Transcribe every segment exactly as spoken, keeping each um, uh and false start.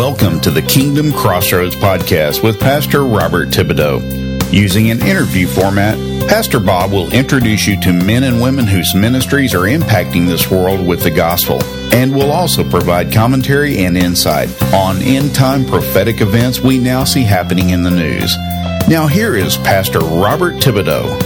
Welcome to the Kingdom Crossroads podcast with Pastor Robert Thibodeau. Using an interview format, Pastor Bob will introduce you to men and women whose ministries are impacting this world with the gospel, and will also provide commentary and insight on end-time prophetic events we now see happening in the news. Now here is Pastor Robert Thibodeau.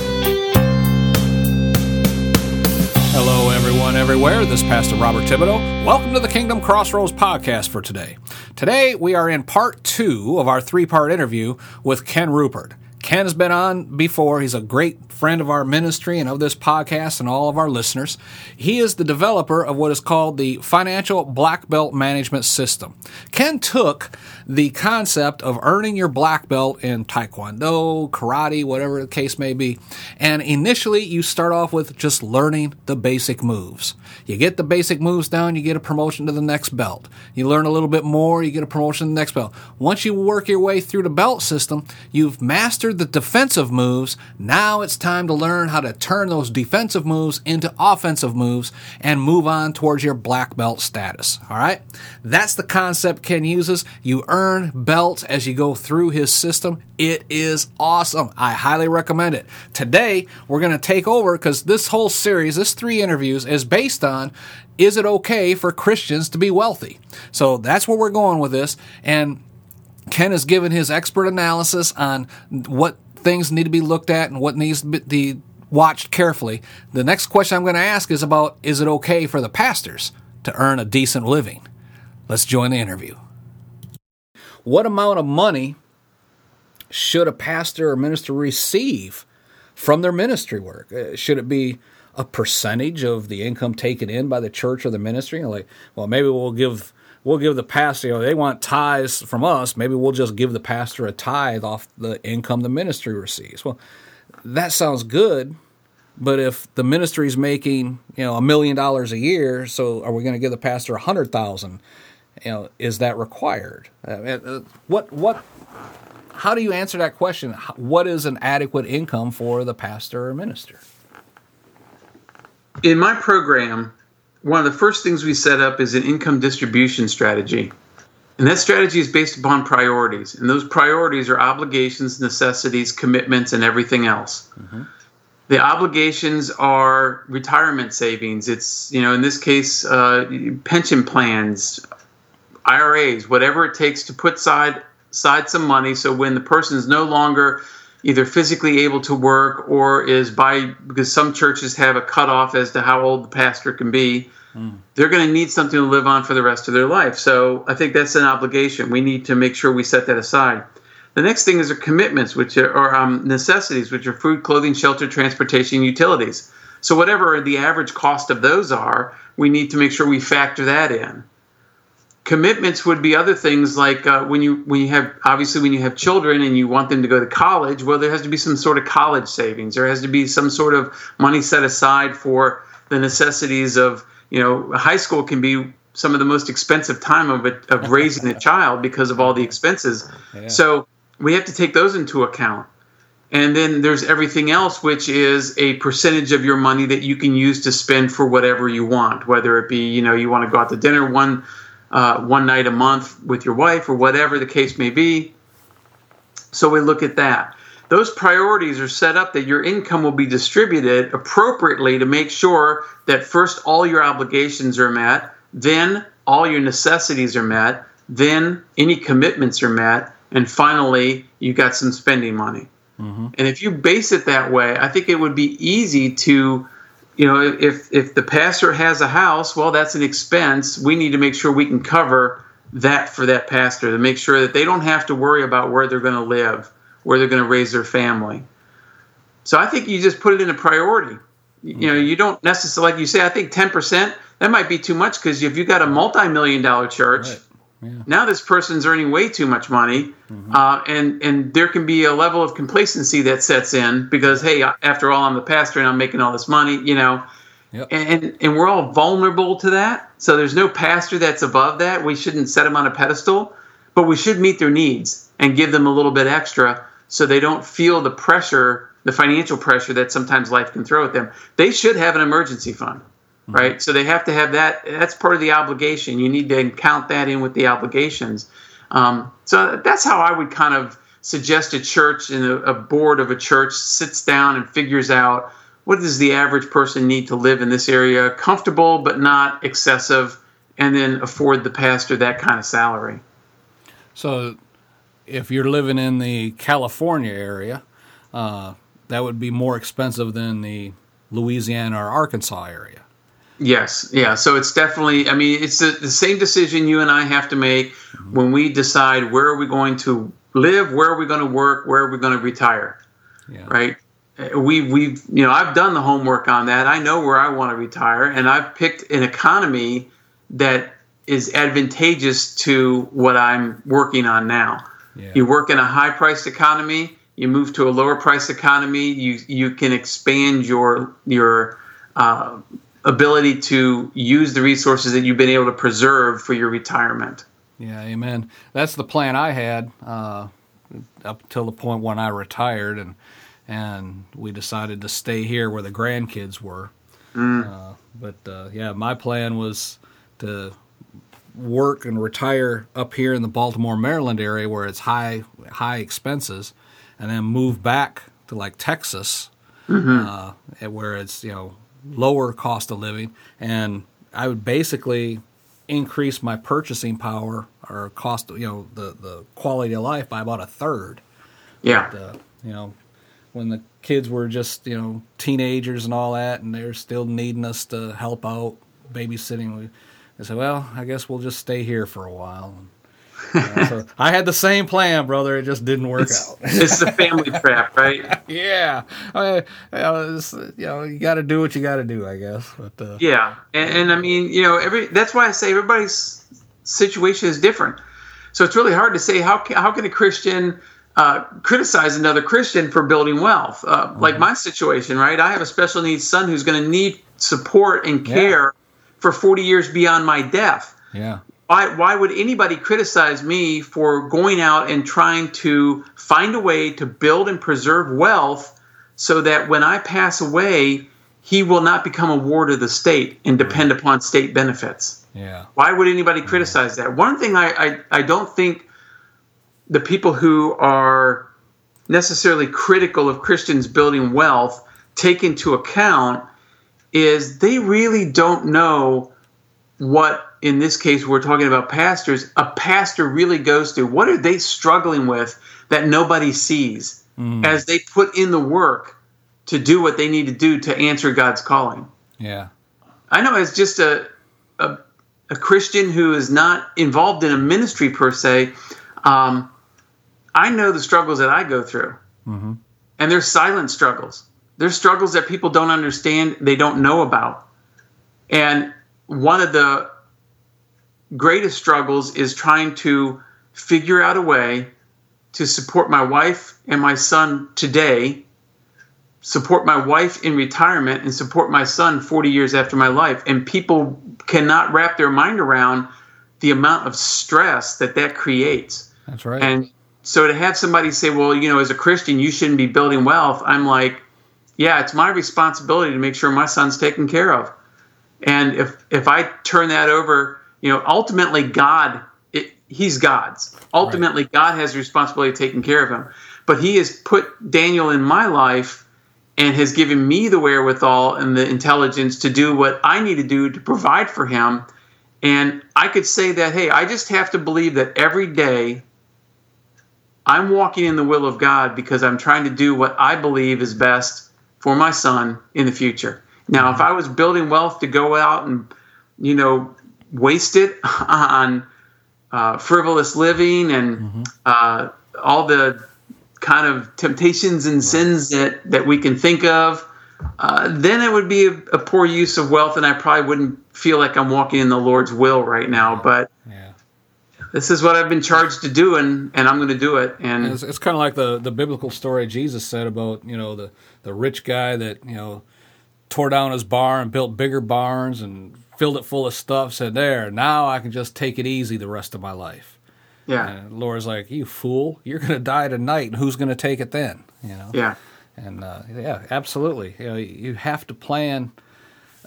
Hello, everyone, everywhere. This is Pastor Robert Thibodeau. Welcome to the Kingdom Crossroads podcast for today. Today, we are in part two of our three-part interview with Ken Rupert. Ken has been on before. He's a great friend of our ministry and of this podcast and all of our listeners. He is the developer of what is called the Financial Black Belt Management System. Ken took the concept of earning your black belt in Taekwondo, karate, whatever the case may be, and initially you start off with just learning the basic moves. You get the basic moves down, you get a promotion to the next belt. You learn a little bit more, you get a promotion to the next belt. Once you work your way through the belt system, you've mastered the defensive moves. Now it's time to learn how to turn those defensive moves into offensive moves and move on towards your black belt status. All right? That's the concept Ken uses. You earn belts as you go through his system. It is awesome. I highly recommend it. Today, we're going to take over because this whole series, this three interviews, is based on, is it okay for Christians to be wealthy? So that's where we're going with this. And Ken has given his expert analysis on what things need to be looked at and what needs to be watched carefully. The next question I'm going to ask is about, is it okay for the pastors to earn a decent living? Let's join the interview. What amount of money should a pastor or minister receive from their ministry work? Should it be a percentage of the income taken in by the church or the ministry? Like, well, maybe we'll give we'll give the pastor, you know, they want tithes from us, maybe we'll just give the pastor a tithe off the income the ministry receives. Well, that sounds good, but if the ministry is making, you know, a million dollars a year, so are we going to give the pastor a hundred thousand? You know, is that required? Uh, what what? How do you answer that question? What is an adequate income for the pastor or minister? In my program, one of the first things we set up is an income distribution strategy. And that strategy is based upon priorities. And those priorities are obligations, necessities, commitments, and everything else. Mm-hmm. The obligations are retirement savings. It's, you know, in this case, uh, pension plans, I R As, whatever it takes to put aside, aside some money so when the person is no longer either physically able to work or is by, because some churches have a cutoff as to how old the pastor can be, mm. they're going to need something to live on for the rest of their life. So I think that's an obligation. We need to make sure we set that aside. The next thing is our commitments, which are or, um, necessities, which are food, clothing, shelter, transportation, utilities. So whatever the average cost of those are, we need to make sure we factor that in. Commitments would be other things like uh, when you when you have obviously when you have children and you want them to go to college, well, there has to be some sort of college savings. There has to be some sort of money set aside for the necessities of, you know, high school can be some of the most expensive time of it, of raising a child because of all the expenses. Yeah. So we have to take those into account. And then there's everything else, which is a percentage of your money that you can use to spend for whatever you want, whether it be, you know, you want to go out to dinner one Uh, one night a month with your wife or whatever the case may be. So we look at that. Those priorities are set up that your income will be distributed appropriately to make sure that first all your obligations are met, then all your necessities are met, then any commitments are met, and finally you got some spending money. Mm-hmm. And if you base it that way, I think it would be easy to, you know, if if the pastor has a house, well, that's an expense. We need to make sure we can cover that for that pastor to make sure that they don't have to worry about where they're going to live, where they're going to raise their family. So I think you just put it in a priority. You know, you don't necessarily, like you say, I think ten percent, that might be too much because if you've got a multi-million dollar church, right. Yeah. Now this person's earning way too much money, mm-hmm. uh, and, and there can be a level of complacency that sets in because, hey, after all, I'm the pastor and I'm making all this money, you know, yep. and, and we're all vulnerable to that. So there's no pastor that's above that. We shouldn't set them on a pedestal, but we should meet their needs and give them a little bit extra so they don't feel the pressure, the financial pressure that sometimes life can throw at them. They should have an emergency fund. mm-hmm. right? So they have to have that. That's part of the obligation. You need to count that in with the obligations. Um, so that's how I would kind of suggest a church and a, a board of a church sits down and figures out what does the average person need to live in this area, comfortable but not excessive, and then afford the pastor that kind of salary. So if you're living in the California area, uh, that would be more expensive than the Louisiana or Arkansas area. Yes, yeah. So it's definitely, I mean, it's the, the same decision you and I have to make mm-hmm. when we decide where are we going to live, where are we going to work, where are we going to retire, yeah. right? We, we've, you know, I've done the homework on that. I know where I want to retire, and I've picked an economy that is advantageous to what I'm working on now. Yeah. You work in a high-priced economy, you move to a lower-priced economy, you you can expand your your uh, ability to use the resources that you've been able to preserve for your retirement. Yeah, amen. That's the plan I had uh, up until the point when I retired, and and we decided to stay here where the grandkids were. Mm. Uh, but uh, yeah, my plan was to work and retire up here in the Baltimore, Maryland area where it's high high expenses, and then move back to like Texas, mm-hmm. uh, where it's, you know, lower cost of living, and I would basically increase my purchasing power or cost, you know, the, the quality of life by about a third. Yeah. But, uh, you know, when the kids were just, you know, teenagers and all that, and they're still needing us to help out babysitting, I said, well, I guess we'll just stay here for a while. And, uh, so I had the same plan, brother. It just didn't work it's, out. It's the family trap, right? Yeah. I, you know, it's, you know, you got to do what you got to do, I guess. But uh, yeah, and, and I mean, you know, every that's why I say everybody's situation is different. So it's really hard to say how can, how can a Christian uh, criticize another Christian for building wealth? Uh, mm-hmm. Like my situation, right? I have a special needs son who's going to need support and care yeah. for forty years beyond my death. Yeah. Why, why would anybody criticize me for going out and trying to find a way to build and preserve wealth so that when I pass away, he will not become a ward of the state and depend upon state benefits? Yeah. Why would anybody criticize that? One thing I, I, I don't think the people who are necessarily critical of Christians building wealth take into account is they really don't know what, in this case, we're talking about pastors, a pastor really goes through. What are they struggling with that nobody sees mm. as they put in the work to do what they need to do to answer God's calling? Yeah. I know as just a, a, a Christian who is not involved in a ministry per se, um, I know the struggles that I go through. Mm-hmm. And they're silent struggles. They're struggles that people don't understand, they don't know about. And one of the greatest struggles is trying to figure out a way to support my wife and my son today, support my wife in retirement, and support my son forty years after my life. And people cannot wrap their mind around the amount of stress that that creates. That's right. And so to have somebody say, well, you know, as a Christian, you shouldn't be building wealth. I'm like, yeah, it's my responsibility to make sure my son's taken care of. And if if I turn that over, you know, ultimately God, it, he's God's. Ultimately, right. God has the responsibility of taking care of him. But he has put Daniel in my life and has given me the wherewithal and the intelligence to do what I need to do to provide for him. And I could say that, hey, I just have to believe that every day I'm walking in the will of God because I'm trying to do what I believe is best for my son in the future. Now, if I was building wealth to go out and, you know, waste it on uh, frivolous living and mm-hmm. uh, all the kind of temptations and right. sins that, that we can think of, uh, then it would be a, a poor use of wealth, and I probably wouldn't feel like I'm walking in the Lord's will right now. But yeah. this is what I've been charged to do, and, and I'm going to do it. And it's, it's kind of like the, the biblical story Jesus said about, you know, the, the rich guy that, you know, tore down his barn and built bigger barns and filled it full of stuff, said, there, now I can just take it easy the rest of my life. Yeah. And Laura's like, you fool, you're going to die tonight, and who's going to take it then? You know? Yeah. And, uh, yeah, absolutely. You know, you have to plan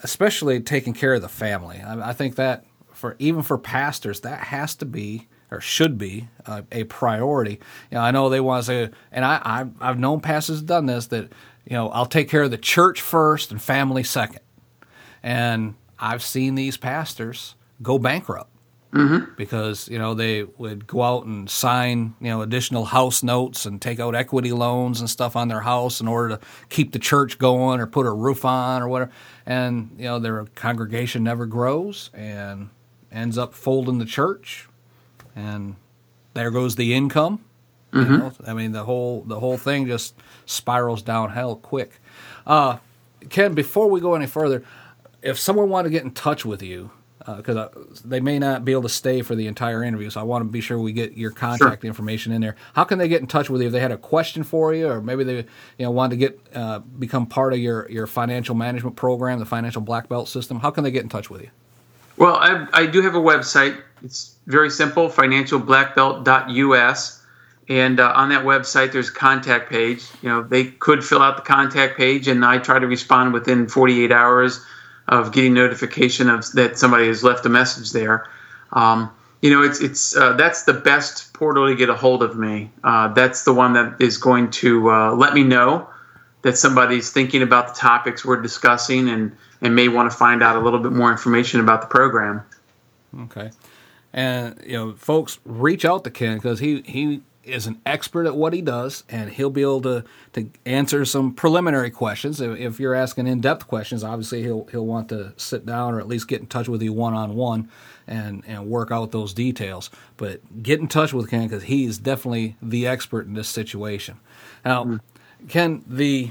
especially taking care of the family. I, I think that for even for pastors, that has to be or should be uh, a priority. You know, I know they want to say, and I, I I've known pastors have done this, that you know I'll take care of the church first and family second, and I've seen these pastors go bankrupt. Mm-hmm. Because, you know, they would go out and sign, you know, additional house notes and take out equity loans and stuff on their house in order to keep the church going or put a roof on or whatever. And, you know, their congregation never grows and ends up folding the church. And there goes the income. Mm-hmm. You know? I mean, the whole the whole thing just spirals downhill quick. Uh, Ken, before we go any further, if someone wanted to get in touch with you, because uh, they may not be able to stay for the entire interview, so I want to be sure we get your contact sure. information in there. How can they get in touch with you if they had a question for you, or maybe they, you know, wanted to get uh, become part of your, your financial management program, the Financial Black Belt System? How can they get in touch with you? Well, I, I do have a website. It's very simple, financial black belt dot U S, and uh, on that website there's a contact page. You know, they could fill out the contact page, and I try to respond within forty-eight hours of getting notification of that somebody has left a message there. Um, you know, it's it's uh, that's the best portal to get a hold of me. Uh, that's the one that is going to uh, let me know that somebody's thinking about the topics we're discussing and, and may want to find out a little bit more information about the program. Okay. And, you know, folks, reach out to Ken because he, he is an expert at what he does, and he'll be able to, to answer some preliminary questions. If, if you're asking in-depth questions, obviously he'll he'll want to sit down or at least get in touch with you one-on-one and, and work out those details. But get in touch with Ken because he's definitely the expert in this situation. Now, mm-hmm. Ken, the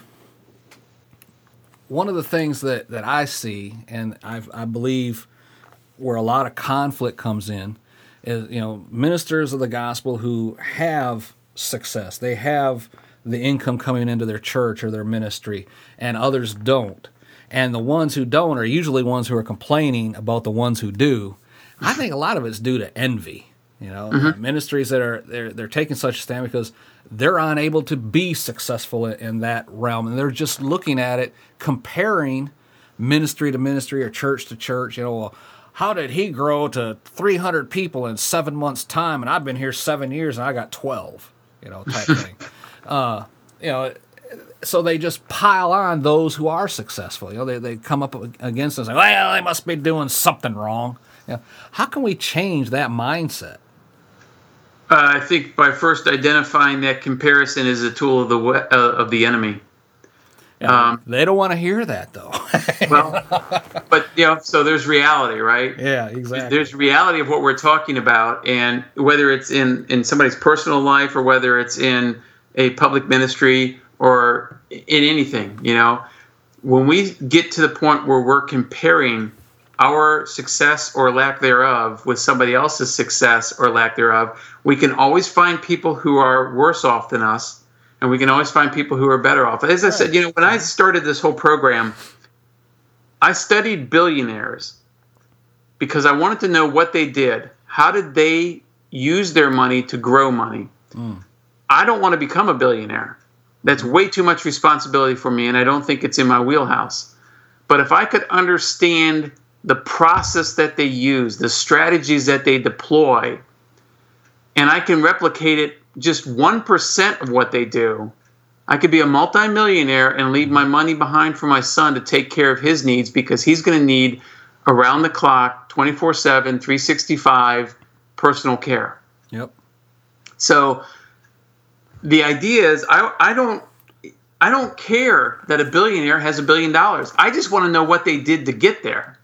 one of the things that, that I see, and I've, I believe where a lot of conflict comes in, is, you know, ministers of the gospel who have success. They have the income coming into their church or their ministry, and others don't. And the ones who don't are usually ones who are complaining about the ones who do. I think a lot of it's due to envy. You know, mm-hmm. ministries that are they're they're taking such a stand because they're unable to be successful in that realm, and they're just looking at it, comparing ministry to ministry or church to church. You know, well, how did he grow to three hundred people in seven months' time, and I've been here seven years and I got twelve, you know, type thing. Uh, you know, so they just pile on those who are successful. You know, they they come up against us and say, well, they must be doing something wrong. You know, how can we change that mindset? Uh, I think by first identifying that comparison is a tool of the uh, of the enemy. Yeah, um, they don't want to hear that, though. Well, but, you know, so there's reality, right? Yeah, exactly. There's reality of what we're talking about, and whether it's in, in somebody's personal life or whether it's in a public ministry or in anything, you know, when we get to the point where we're comparing our success or lack thereof with somebody else's success or lack thereof, we can always find people who are worse off than us. And we can always find people who are better off. As I said, you know, when I started this whole program, I studied billionaires because I wanted to know what they did. How did they use their money to grow money? Mm. I don't want to become a billionaire. That's way too much responsibility for me, and I don't think it's in my wheelhouse. But if I could understand the process that they use, the strategies that they deploy, and I can replicate it just one percent of what they do, I could be a multimillionaire and leave my money behind for my son to take care of his needs because he's going to need around the clock, twenty-four seven, three sixty-five personal care. Yep. So the idea is I, I don't I don't care that a billionaire has a billion dollars. I just want to know what they did to get there.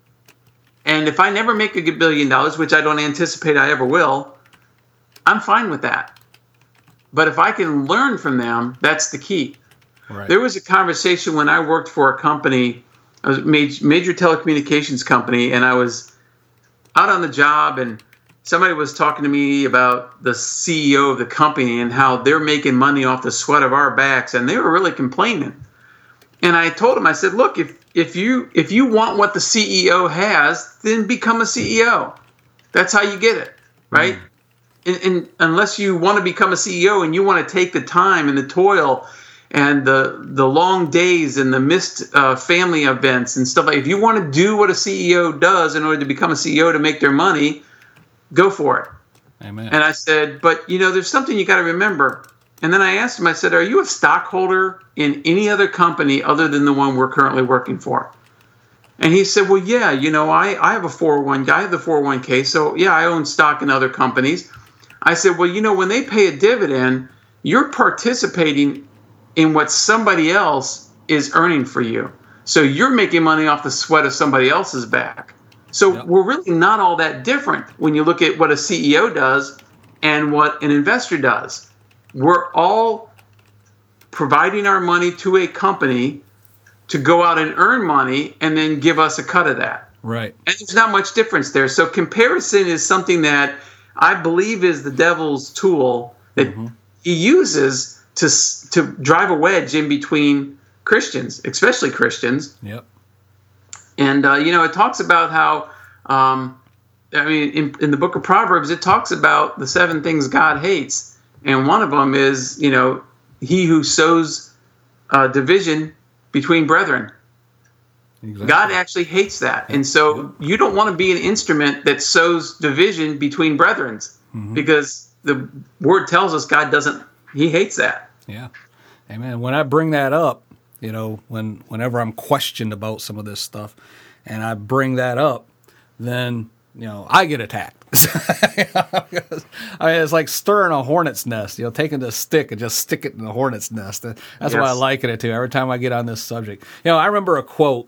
And if I never make a billion dollars, which I don't anticipate I ever will, I'm fine with that. But if I can learn from them, that's the key. Right. There was a conversation when I worked for a company, a major, major telecommunications company, and I was out on the job, and somebody was talking to me about the C E O of the company and how they're making money off the sweat of our backs, and they were really complaining. And I told him, I said, look, if if you if you want what the C E O has, then become a C E O. That's how you get it, right? Mm. And, and unless you want to become a C E O and you want to take the time and the toil and the the long days and the missed uh, family events and stuff like. If you want to do what a C E O does in order to become a C E O to make their money, go for it. Amen. And I said, but you know, there's something you got to remember. And then I asked him, I said, are you a stockholder in any other company other than the one we're currently working for? And he said, well, yeah, you know, I, I have a four oh one k, I have the four oh one k, so yeah, I own stock in other companies. I said, well, you know, when they pay a dividend, you're participating in what somebody else is earning for you. So you're making money off the sweat of somebody else's back. So yep. We're really not all that different when you look at what a C E O does and what an investor does. We're all providing our money to a company to go out and earn money and then give us a cut of that. Right. And there's not much difference there. So comparison is something that I believe is the devil's tool that mm-hmm. he uses to to drive a wedge in between Christians, especially Christians. Yep. And, uh, you know, it talks about how, um, I mean, in, in the book of Proverbs, it talks about the seven things God hates. And one of them is, you know, he who sows uh, division between brethren. Exactly. God actually hates that. And so you don't want to be an instrument that sows division between brethren mm-hmm. because the word tells us God doesn't, he hates that. Yeah. Amen. When I bring that up, you know, when whenever I'm questioned about some of this stuff and I bring that up, then, you know, I get attacked. I mean, it's like stirring a hornet's nest, you know, taking the stick and just stick it in the hornet's nest. That's yes. what I liken it to every time I get on this subject. You know, I remember a quote.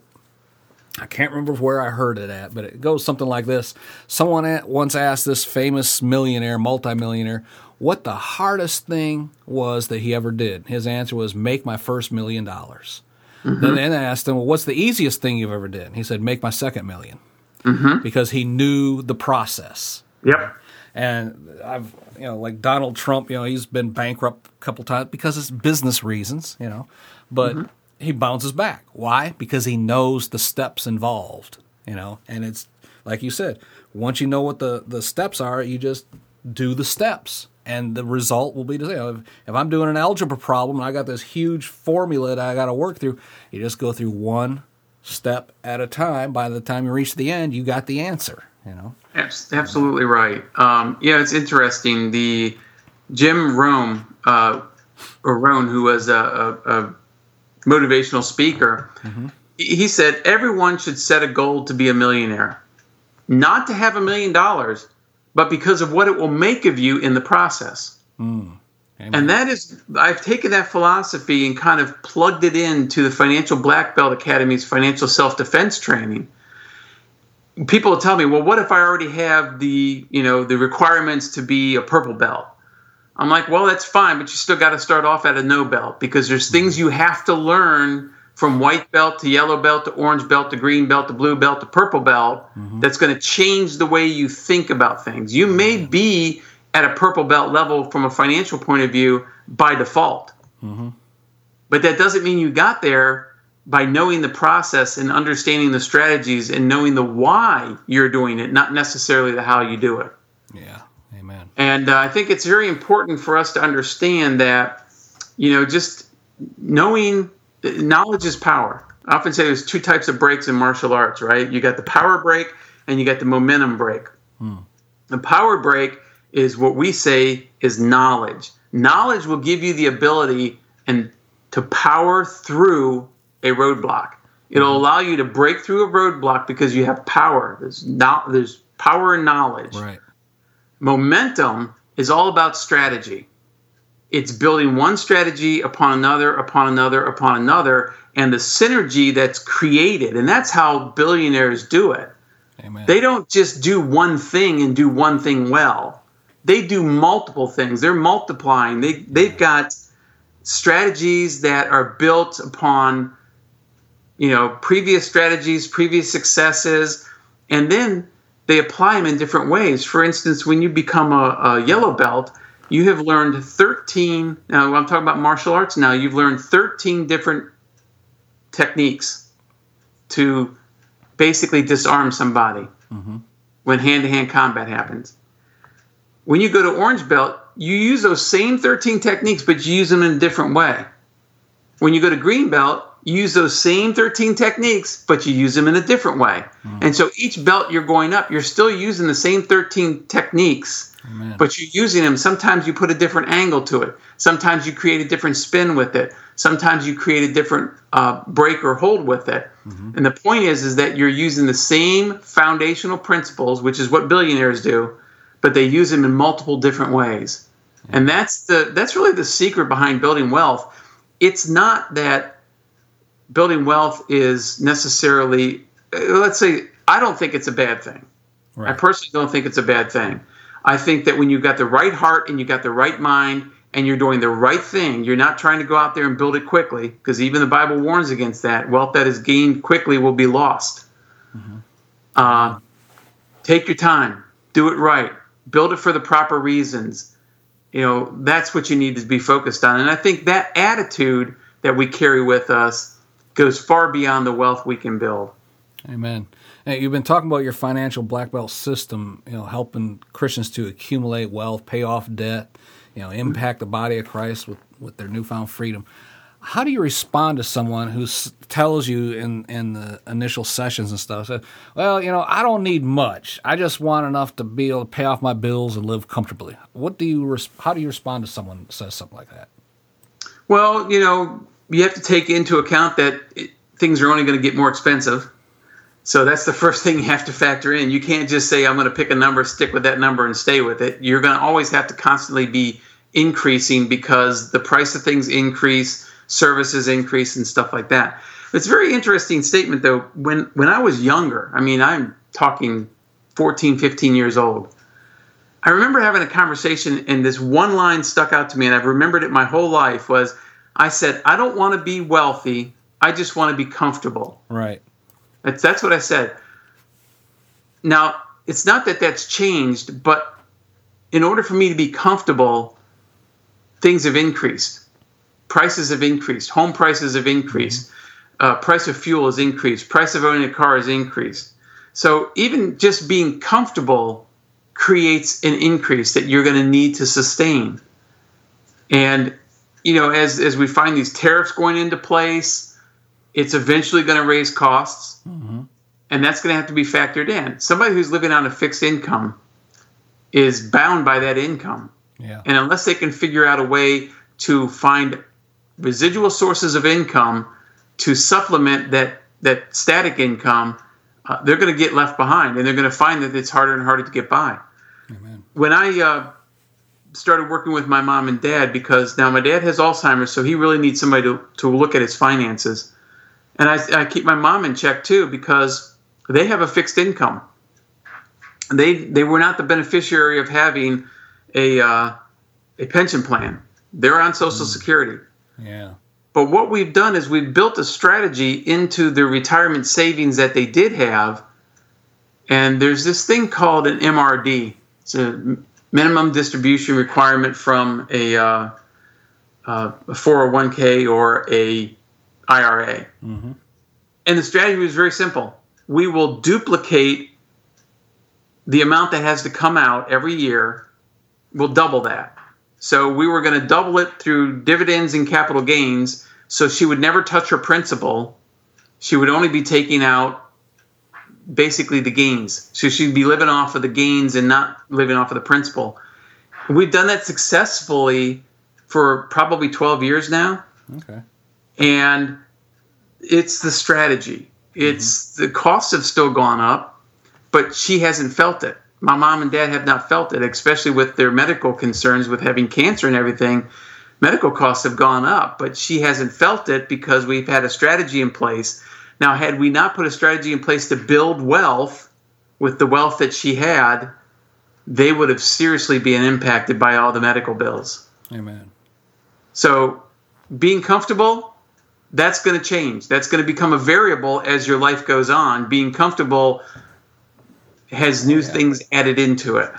I can't remember where I heard it at, but it goes something like this. Someone once asked this famous millionaire, multimillionaire, what the hardest thing was that he ever did. His answer was, make my first million dollars. Mm-hmm. Then, then I asked him, well, what's the easiest thing you've ever did? He said, make my second million. Mm-hmm. Because he knew the process. Yep. And I've, you know, like Donald Trump, you know, he's been bankrupt a couple times because it's business reasons, you know, but mm-hmm. he bounces back. Why? Because he knows the steps involved, you know, and it's like you said, once you know what the, the steps are, you just do the steps and the result will be the same. You know, if, if I'm doing an algebra problem and I got this huge formula that I got to work through, you just go through one step at a time. By the time you reach the end, you got the answer, you know? Absolutely right. Um, yeah, it's interesting. The Jim Rohn, uh, or Rohn, who was a, a, a motivational speaker, mm-hmm. he said everyone should set a goal to be a millionaire. Not to have a million dollars, but because of what it will make of you in the process. Mm. Amen. And that is, I've taken that philosophy and kind of plugged it into the Financial Black Belt Academy's financial self-defense training. People will tell me, well, what if I already have the, you know, the requirements to be a purple belt? I'm like, well, that's fine, but you still got to start off at a no belt because there's things you have to learn from white belt to yellow belt to orange belt to green belt to blue belt to purple belt mm-hmm. that's going to change the way you think about things. You may be at a purple belt level from a financial point of view by default. Mm-hmm. But that doesn't mean you got there by knowing the process and understanding the strategies and knowing the why you're doing it, not necessarily the how you do it. Yeah, amen. And uh, I think it's very important for us to understand that, you know, just knowing, knowledge is power. I often say there's two types of breaks in martial arts, right? You got the power break and you got the momentum break. Hmm. The power break is what we say is knowledge. Knowledge will give you the ability and to power through a roadblock. It'll allow you to break through a roadblock because you have power. There's not there's power and knowledge. Right. Momentum is all about strategy. It's building one strategy upon another, upon another, upon another, and the synergy that's created. And that's how billionaires do it. Amen. They don't just do one thing and do one thing well. They do multiple things. They're multiplying. They, they've got strategies that are built upon, you know, previous strategies, previous successes, and then they apply them in different ways. For instance, when you become a, a yellow belt, you have learned thirteen, now I'm talking about martial arts now, you've learned thirteen different techniques to basically disarm somebody mm-hmm. when hand-to-hand combat happens. When you go to orange belt, you use those same thirteen techniques, but you use them in a different way. When you go to Greenbelt, you use those same thirteen techniques, but you use them in a different way. Mm. And so each belt you're going up, you're still using the same thirteen techniques, Amen. But you're using them. Sometimes you put a different angle to it. Sometimes you create a different spin with it. Sometimes you create a different uh, break or hold with it. Mm-hmm. And the point is, is that you're using the same foundational principles, which is what billionaires do, but they use them in multiple different ways. Yeah. And that's the that's really the secret behind building wealth. It's not that building wealth is necessarily, let's say, I don't think it's a bad thing. Right. I personally don't think it's a bad thing. I think that when you've got the right heart and you've got the right mind and you're doing the right thing, you're not trying to go out there and build it quickly, because even the Bible warns against that. Wealth that is gained quickly will be lost. Mm-hmm. Uh, take your time. Do it right. Build it for the proper reasons. You know, that's what you need to be focused on. And I think that attitude that we carry with us goes far beyond the wealth we can build. Amen. Hey, you've been talking about your financial black belt system, you know, helping Christians to accumulate wealth, pay off debt, you know, impact the body of Christ with, with their newfound freedom. How do you respond to someone who s- tells you in, in the initial sessions and stuff, said, well, you know, I don't need much. I just want enough to be able to pay off my bills and live comfortably. What do you? Res- how do you respond to someone who says something like that? Well, you know, you have to take into account that it, things are only going to get more expensive. So that's the first thing you have to factor in. You can't just say, I'm going to pick a number, stick with that number, and stay with it. You're going to always have to constantly be increasing because the price of things increase, services increase, and stuff like that. It's a very interesting statement, though. When when I was younger, I mean, I'm talking fourteen, fifteen years old, I remember having a conversation, and this one line stuck out to me, and I've remembered it my whole life, was I said, I don't want to be wealthy. I just want to be comfortable. Right. That's, that's what I said. Now, it's not that that's changed, but in order for me to be comfortable, things have increased. Prices have increased. Home prices have increased. Mm-hmm. Uh, price of fuel has increased. Price of owning a car has increased. So even just being comfortable creates an increase that you're going to need to sustain. And, you know, as as we find these tariffs going into place, it's eventually going to raise costs, mm-hmm. and that's going to have to be factored in. Somebody who's living on a fixed income is bound by that income. Yeah. And unless they can figure out a way to find residual sources of income to supplement that, that static income, uh, they're going to get left behind, and they're going to find that it's harder and harder to get by. Amen. When I uh, started working with my mom and dad, because now my dad has Alzheimer's, so he really needs somebody to, to look at his finances. And I, I keep my mom in check, too, because they have a fixed income. They they were not the beneficiary of having a uh, a pension plan. They're on Social mm. Security. Yeah. But what we've done is we've built a strategy into the retirement savings that they did have. And there's this thing called an M R D. It's a minimum distribution requirement from a, uh, uh, a four oh one k or a I R A. Mm-hmm. And the strategy was very simple. We will duplicate the amount that has to come out every year. We'll double that. So we were going to double it through dividends and capital gains, so she would never touch her principal. She would only be taking out basically the gains. So she'd be living off of the gains and not living off of the principal. We've done that successfully for probably twelve years now. Okay. And it's the strategy. It's mm-hmm. the costs have still gone up, but she hasn't felt it. My mom and dad have not felt it, especially with their medical concerns with having cancer and everything. Medical costs have gone up, but she hasn't felt it because we've had a strategy in place. Now, had we not put a strategy in place to build wealth with the wealth that she had, they would have seriously been impacted by all the medical bills. Amen. So being comfortable, that's going to change. That's going to become a variable as your life goes on. Being comfortable has new yeah. things added into it.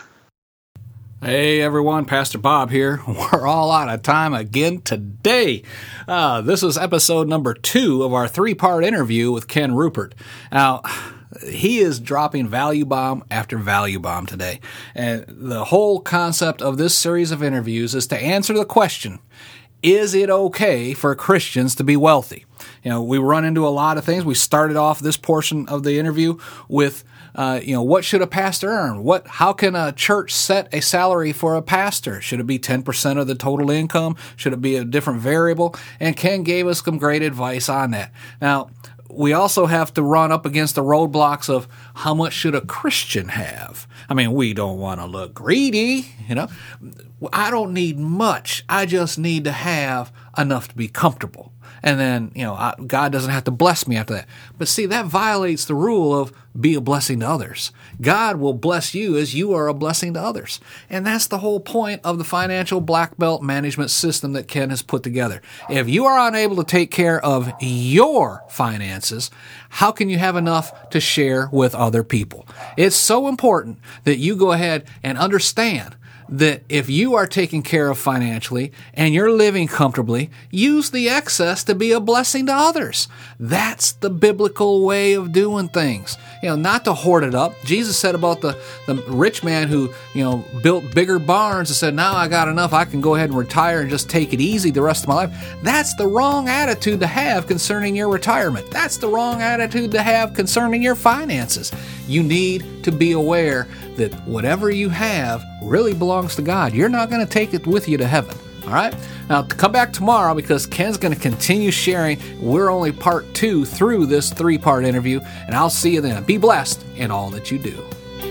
Hey everyone, Pastor Bob here. We're all out of time again today. Uh, this is episode number two of our three-part interview with Ken Ruppert. Now, he is dropping value bomb after value bomb today. And the whole concept of this series of interviews is to answer the question, is it okay for Christians to be wealthy? You know, we run into a lot of things. We started off this portion of the interview with, uh, you know, what should a pastor earn? What, how can a church set a salary for a pastor? Should it be ten percent of the total income? Should it be a different variable? And Ken gave us some great advice on that. Now, we also have to run up against the roadblocks of how much should a Christian have? I mean, we don't want to look greedy, you know. I don't need much. I just need to have enough to be comfortable. And then, you know, I, God doesn't have to bless me after that. But see, that violates the rule of be a blessing to others. God will bless you as you are a blessing to others. And that's the whole point of the financial black belt management system that Ken has put together. If you are unable to take care of your finances, how can you have enough to share with other people? It's so important that you go ahead and understand that if you are taken care of financially and you're living comfortably, use the excess to be a blessing to others. That's the biblical way of doing things. You know, not to hoard it up. Jesus said about the, the rich man who, you know, built bigger barns and said, now I got enough, I can go ahead and retire and just take it easy the rest of my life. That's the wrong attitude to have concerning your retirement. That's the wrong attitude to have concerning your finances. You need to be aware that whatever you have really belongs to God. You're not going to take it with you to heaven. All right? Now, come back tomorrow because Ken's going to continue sharing. We're only part two through this three-part interview, and I'll see you then. Be blessed in all that you do.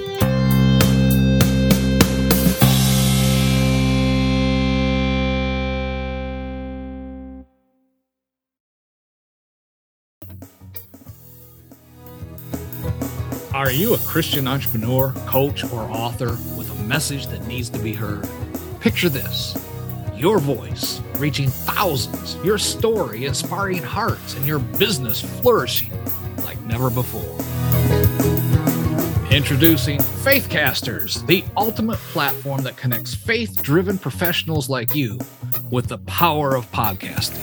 Are you a Christian entrepreneur, coach, or author with a message that needs to be heard? Picture this. Your voice reaching thousands, your story inspiring hearts, and your business flourishing like never before. Introducing Faithcasters, the ultimate platform that connects faith-driven professionals like you with the power of podcasting.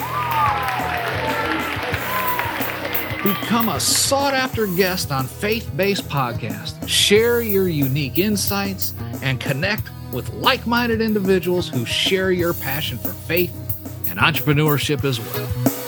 Become a sought-after guest on faith-based podcasts. Share your unique insights and connect with like-minded individuals who share your passion for faith and entrepreneurship as well.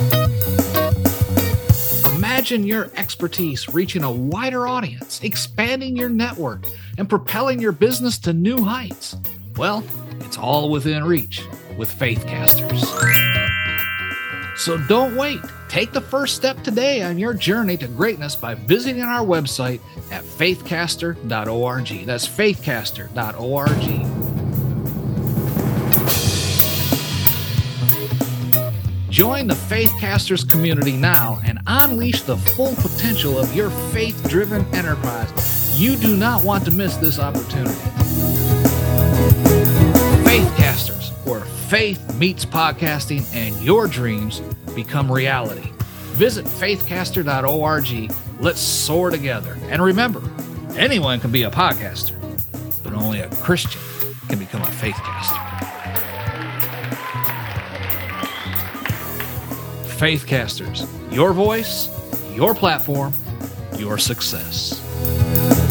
Imagine your expertise reaching a wider audience, expanding your network, and propelling your business to new heights. Well, it's all within reach with Faithcasters. So don't wait. Take the first step today on your journey to greatness by visiting our website at faithcaster dot org. That's faithcaster dot org. Join the Faithcasters community now and unleash the full potential of your faith-driven enterprise. You do not want to miss this opportunity. Faithcasters, where faith meets podcasting and your dreams become reality. Visit faithcaster dot org. Let's soar together. And remember, anyone can be a podcaster, but only a Christian can become a Faithcaster. Faithcasters, your voice, your platform, your success.